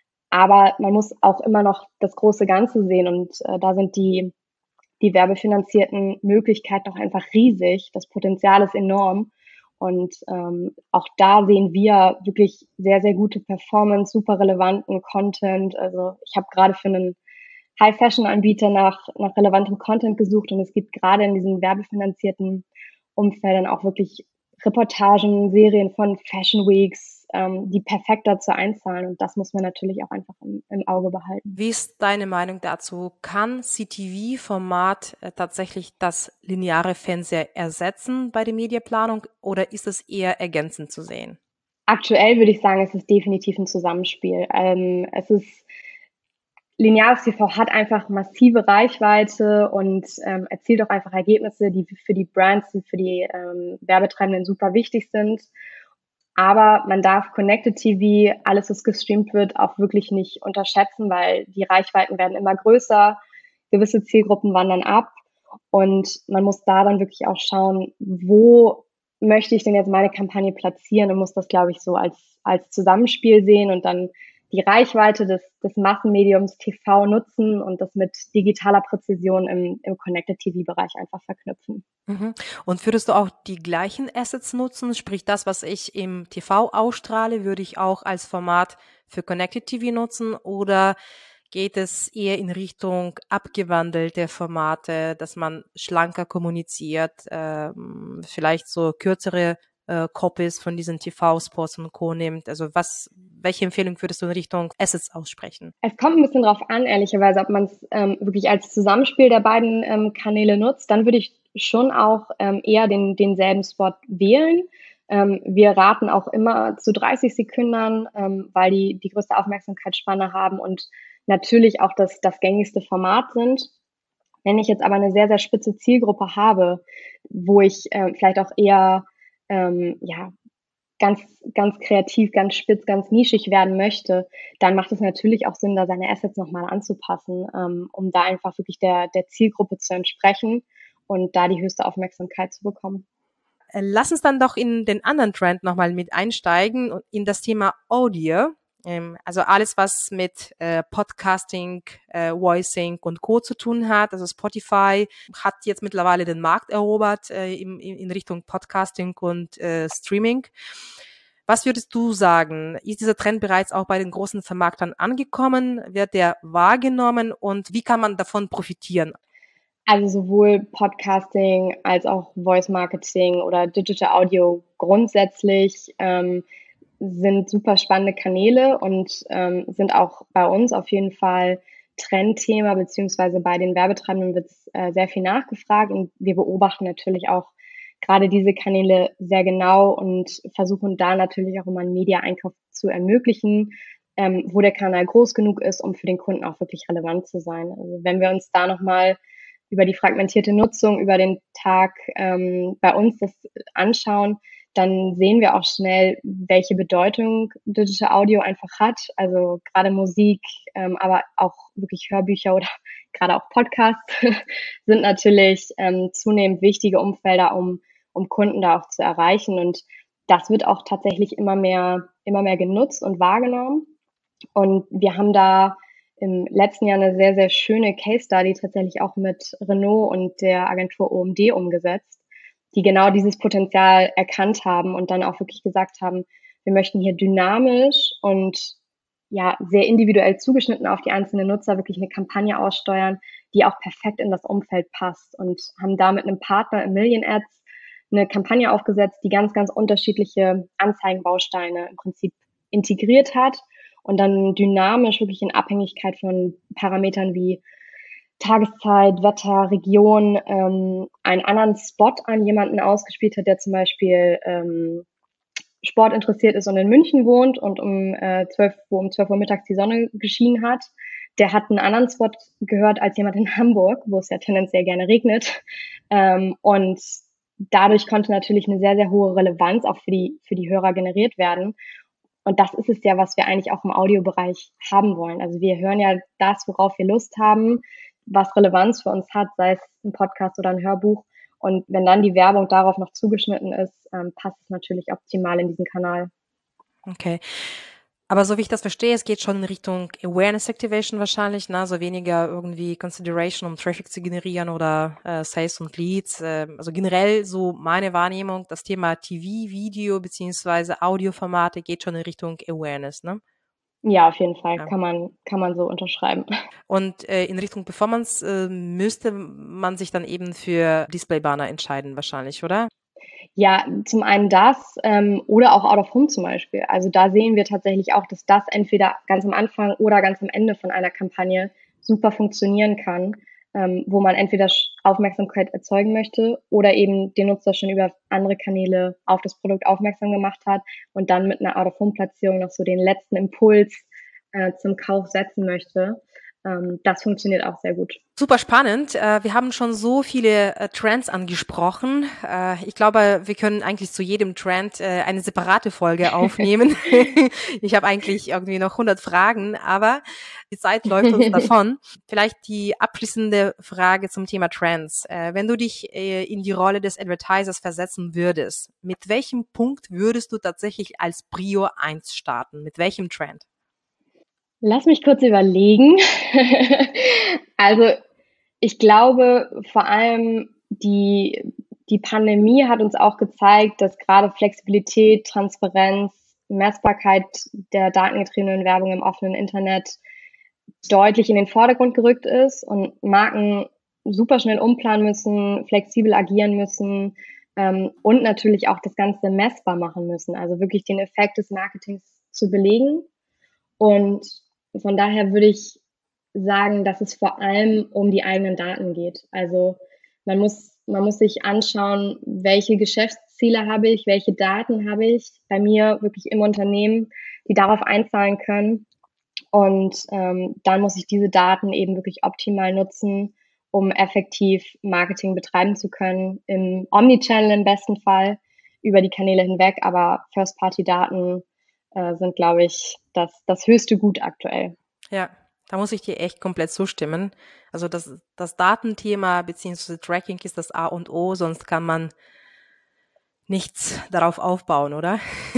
Aber man muss auch immer noch das große Ganze sehen und äh, da sind die die werbefinanzierten Möglichkeiten auch einfach riesig. Das Potenzial ist enorm. Und ähm, auch da sehen wir wirklich sehr, sehr gute Performance, super relevanten Content. Also ich habe gerade für einen High-Fashion-Anbieter nach, nach relevantem Content gesucht und es gibt gerade in diesen werbefinanzierten Umfeldern auch wirklich Reportagen, Serien von Fashion Weeks, ähm, die perfekt dazu einzahlen. Und das muss man natürlich auch einfach im, im Auge behalten. Wie ist deine Meinung dazu? Kann C T V-Format äh, tatsächlich das lineare Fernseher ersetzen bei der Mediaplanung oder ist es eher ergänzend zu sehen? Aktuell würde ich sagen, es ist definitiv ein Zusammenspiel. Ähm, es ist Lineares T V hat einfach massive Reichweite und ähm, erzielt auch einfach Ergebnisse, die für die Brands, die für die ähm, Werbetreibenden super wichtig sind. Aber man darf Connected T V, alles, was gestreamt wird, auch wirklich nicht unterschätzen, weil die Reichweiten werden immer größer, gewisse Zielgruppen wandern ab und man muss da dann wirklich auch schauen, wo möchte ich denn jetzt meine Kampagne platzieren und muss das, glaube ich, so als, als Zusammenspiel sehen und dann die Reichweite des, des Massenmediums T V nutzen und das mit digitaler Präzision im, im Connected-T V-Bereich einfach verknüpfen. Mhm. Und würdest du auch die gleichen Assets nutzen? Sprich, das, was ich im T V ausstrahle, würde ich auch als Format für Connected T V nutzen oder geht es eher in Richtung abgewandelte Formate, dass man schlanker kommuniziert, ähm, vielleicht so kürzere äh, Copies von diesen T V-Spots und Co. nimmt? Also was, welche Empfehlung würdest du in Richtung Assets aussprechen? Es kommt ein bisschen drauf an, ehrlicherweise, ob man es ähm, wirklich als Zusammenspiel der beiden ähm, Kanäle nutzt. Dann würde ich schon auch ähm, eher den, denselben Spot wählen. Ähm, wir raten auch immer zu dreißig Sekündern, ähm, weil die die größte Aufmerksamkeitsspanne haben und natürlich auch das, das gängigste Format sind. Wenn ich jetzt aber eine sehr, sehr spitze Zielgruppe habe, wo ich äh, vielleicht auch eher ähm, ja, ganz, ganz kreativ, ganz spitz, ganz nischig werden möchte, dann macht es natürlich auch Sinn, da seine Assets nochmal anzupassen, ähm, um da einfach wirklich der, der Zielgruppe zu entsprechen und da die höchste Aufmerksamkeit zu bekommen. Lass uns dann doch in den anderen Trend nochmal mit einsteigen, in das Thema Audio. Also alles, was mit äh, Podcasting, äh, Voicing und Co. zu tun hat. Also Spotify hat jetzt mittlerweile den Markt erobert äh, in, in Richtung Podcasting und äh, Streaming. Was würdest du sagen? Ist dieser Trend bereits auch bei den großen Vermarktern angekommen? Wird der wahrgenommen und wie kann man davon profitieren? Also sowohl Podcasting als auch Voice Marketing oder Digital Audio grundsätzlich ähm, sind super spannende Kanäle und ähm, sind auch bei uns auf jeden Fall Trendthema, beziehungsweise bei den Werbetreibenden wird es äh, sehr viel nachgefragt und wir beobachten natürlich auch gerade diese Kanäle sehr genau und versuchen da natürlich auch immer einen Media-Einkauf zu ermöglichen, ähm, wo der Kanal groß genug ist, um für den Kunden auch wirklich relevant zu sein. Also wenn wir uns da nochmal über die fragmentierte Nutzung über den Tag ähm, bei uns das anschauen, dann sehen wir auch schnell, welche Bedeutung Digital Audio einfach hat. Also gerade Musik, ähm, aber auch wirklich Hörbücher oder gerade auch Podcasts sind natürlich ähm, zunehmend wichtige Umfelder, um, um Kunden da auch zu erreichen. Und das wird auch tatsächlich immer mehr, immer mehr genutzt und wahrgenommen. Und wir haben da im letzten Jahr eine sehr, sehr schöne Case Study tatsächlich auch mit Renault und der Agentur O M D umgesetzt, die genau dieses Potenzial erkannt haben und dann auch wirklich gesagt haben, wir möchten hier dynamisch und ja sehr individuell zugeschnitten auf die einzelnen Nutzer wirklich eine Kampagne aussteuern, die auch perfekt in das Umfeld passt und haben da mit einem Partner im Million Ads eine Kampagne aufgesetzt, die ganz, ganz unterschiedliche Anzeigenbausteine im Prinzip integriert hat und dann dynamisch wirklich in Abhängigkeit von Parametern wie Tageszeit, Wetter, Region ähm, einen anderen Spot an jemanden ausgespielt hat, der zum Beispiel ähm, Sport interessiert ist und in München wohnt und um äh, zwölf, wo um zwölf Uhr mittags die Sonne geschienen hat. Der hat einen anderen Spot gehört als jemand in Hamburg, wo es ja tendenziell gerne regnet. Ähm, und dadurch konnte natürlich eine sehr, sehr hohe Relevanz auch für die, für die Hörer generiert werden. Und das ist es ja, was wir eigentlich auch im Audiobereich haben wollen. Also wir hören ja das, worauf wir Lust haben, was Relevanz für uns hat, sei es ein Podcast oder ein Hörbuch. Und wenn dann die Werbung darauf noch zugeschnitten ist, ähm, passt es natürlich optimal in diesen Kanal. Okay. Aber so wie ich das verstehe, es geht schon in Richtung Awareness Activation wahrscheinlich, ne? Also weniger irgendwie Consideration, um Traffic zu generieren oder äh, Sales und Leads. Äh, also generell so meine Wahrnehmung, das Thema T V, Video beziehungsweise Audioformate geht schon in Richtung Awareness, ne? Ja, auf jeden Fall, Ja. kann man, kann man so unterschreiben. Und äh, in Richtung Performance äh, müsste man sich dann eben für Display-Banner entscheiden wahrscheinlich, oder? Ja, zum einen das ähm, oder auch Out of Home zum Beispiel. Also da sehen wir tatsächlich auch, dass das entweder ganz am Anfang oder ganz am Ende von einer Kampagne super funktionieren kann, ähm, wo man entweder Aufmerksamkeit erzeugen möchte oder eben den Nutzer schon über andere Kanäle auf das Produkt aufmerksam gemacht hat und dann mit einer Out of Home Platzierung noch so den letzten Impuls äh, zum Kauf setzen möchte. Ähm, das funktioniert auch sehr gut. Super spannend. Äh, wir haben schon so viele äh, Trends angesprochen. Äh, ich glaube, wir können eigentlich zu jedem Trend äh, eine separate Folge aufnehmen. Ich habe eigentlich irgendwie noch hundert Fragen, aber die Zeit läuft uns davon. Vielleicht die abschließende Frage zum Thema Trends. Äh, wenn du dich äh, in die Rolle des Advertisers versetzen würdest, mit welchem Punkt würdest du tatsächlich als Prio eins starten? Mit welchem Trend? Lass mich kurz überlegen. Also ich glaube, vor allem die, die Pandemie hat uns auch gezeigt, dass gerade Flexibilität, Transparenz Messbarkeit der datengetriebenen Werbung im offenen Internet deutlich in den Vordergrund gerückt ist und Marken super schnell umplanen müssen, flexibel agieren müssen ähm, und natürlich auch das Ganze messbar machen müssen, also wirklich den Effekt des Marketings zu belegen. Und von daher würde ich sagen, dass es vor allem um die eigenen Daten geht. Also man muss, man muss sich anschauen, welche Geschäftsziele habe ich, welche Daten habe ich bei mir wirklich im Unternehmen, die darauf einzahlen können. Und ähm, dann muss ich diese Daten eben wirklich optimal nutzen, um effektiv Marketing betreiben zu können, im Omnichannel im besten Fall, über die Kanäle hinweg. Aber First-Party-Daten äh, sind, glaube ich, das, das höchste Gut aktuell. Ja, da muss ich dir echt komplett zustimmen. Also das, das Datenthema bzw. Tracking ist das A und O, sonst kann man nichts darauf aufbauen, oder?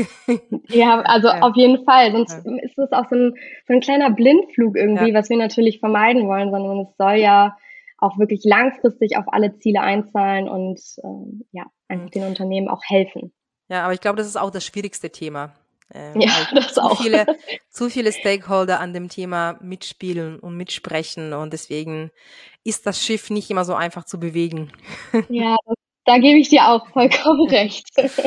Ja, also ja. auf jeden Fall. Sonst ja. ist es auch so ein, so ein kleiner Blindflug irgendwie, ja. was wir natürlich vermeiden wollen, sondern es soll ja auch wirklich langfristig auf alle Ziele einzahlen und ähm, ja, einfach den Unternehmen auch helfen. Ja, aber ich glaube, das ist auch das schwierigste Thema. Ähm, ja, das zu auch. Viele, zu viele Stakeholder an dem Thema mitspielen und mitsprechen und deswegen ist das Schiff nicht immer so einfach zu bewegen. Ja, das Da gebe ich dir auch vollkommen recht.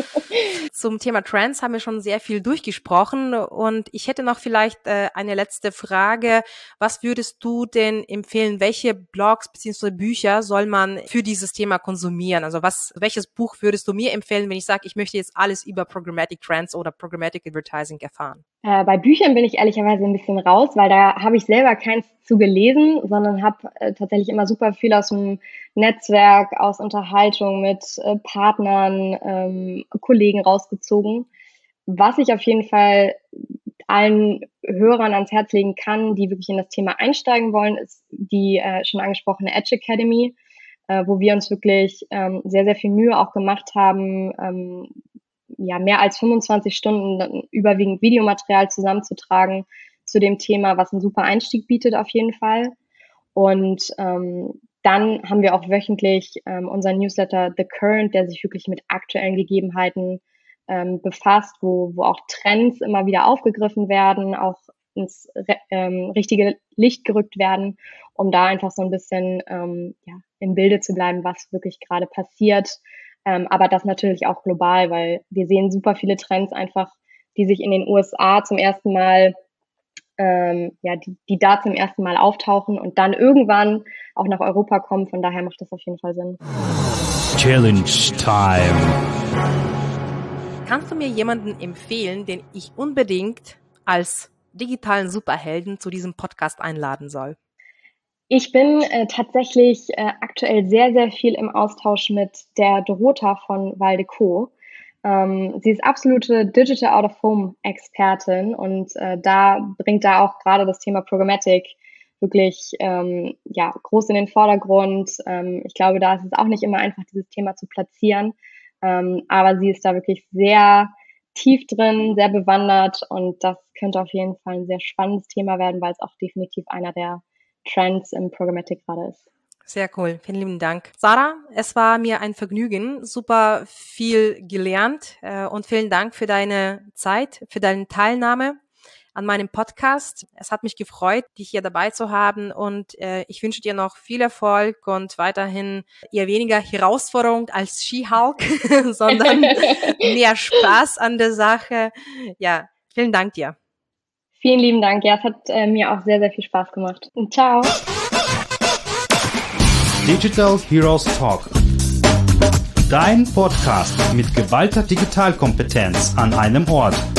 Zum Thema Trends haben wir schon sehr viel durchgesprochen und ich hätte noch vielleicht äh, eine letzte Frage. Was würdest du denn empfehlen? Welche Blogs bzw. Bücher soll man für dieses Thema konsumieren? Also was, welches Buch würdest du mir empfehlen, wenn ich sage, ich möchte jetzt alles über Programmatic Trends oder Programmatic Advertising erfahren? Äh, bei Büchern bin ich ehrlicherweise ein bisschen raus, weil da habe ich selber keins zu gelesen, sondern habe äh, tatsächlich immer super viel aus dem Netzwerk, aus Unterhaltung mit äh, Partnern, ähm, Kollegen rausgezogen. Was ich auf jeden Fall allen Hörern ans Herz legen kann, die wirklich in das Thema einsteigen wollen, ist die äh, schon angesprochene Edge Academy, äh, wo wir uns wirklich ähm, sehr, sehr viel Mühe auch gemacht haben, ähm, ja, mehr als fünfundzwanzig Stunden überwiegend Videomaterial zusammenzutragen zu dem Thema, was einen super Einstieg bietet auf jeden Fall. Und ähm, dann haben wir auch wöchentlich ähm, unseren Newsletter The Current, der sich wirklich mit aktuellen Gegebenheiten ähm, befasst, wo, wo auch Trends immer wieder aufgegriffen werden, auch ins ähm, richtige Licht gerückt werden, um da einfach so ein bisschen ähm, ja, im Bilde zu bleiben, was wirklich gerade passiert. Ähm, aber das natürlich auch global, weil wir sehen super viele Trends einfach, die sich in den U S A zum ersten Mal, ähm, ja, die, die da zum ersten Mal auftauchen und dann irgendwann auch nach Europa kommen. Von daher macht das auf jeden Fall Sinn. Challenge Time. Kannst du mir jemanden empfehlen, den ich unbedingt als digitalen Superhelden zu diesem Podcast einladen soll? Ich bin äh, tatsächlich äh, aktuell sehr, sehr viel im Austausch mit der Dorota von Valdeco. Ähm, sie ist absolute Digital Out-of-Home-Expertin und äh, da bringt da auch gerade das Thema Programmatic wirklich ähm, ja, groß in den Vordergrund. Ähm, ich glaube, da ist es auch nicht immer einfach, dieses Thema zu platzieren, ähm, aber sie ist da wirklich sehr tief drin, sehr bewandert und das könnte auf jeden Fall ein sehr spannendes Thema werden, weil es auch definitiv einer der Trends im Programmatic gerade ist. Sehr cool. Vielen lieben Dank. Sarah, es war mir ein Vergnügen, super viel gelernt äh, und vielen Dank für deine Zeit, für deine Teilnahme an meinem Podcast. Es hat mich gefreut, dich hier dabei zu haben und äh, ich wünsche dir noch viel Erfolg und weiterhin eher weniger Herausforderung als She-Hulk, sondern mehr Spaß an der Sache. Ja, vielen Dank dir. Vielen lieben Dank. Ja, es hat äh, mir auch sehr, sehr viel Spaß gemacht. Und ciao. Digital Heroes Talk. Dein Podcast mit geballter Digitalkompetenz an einem Ort.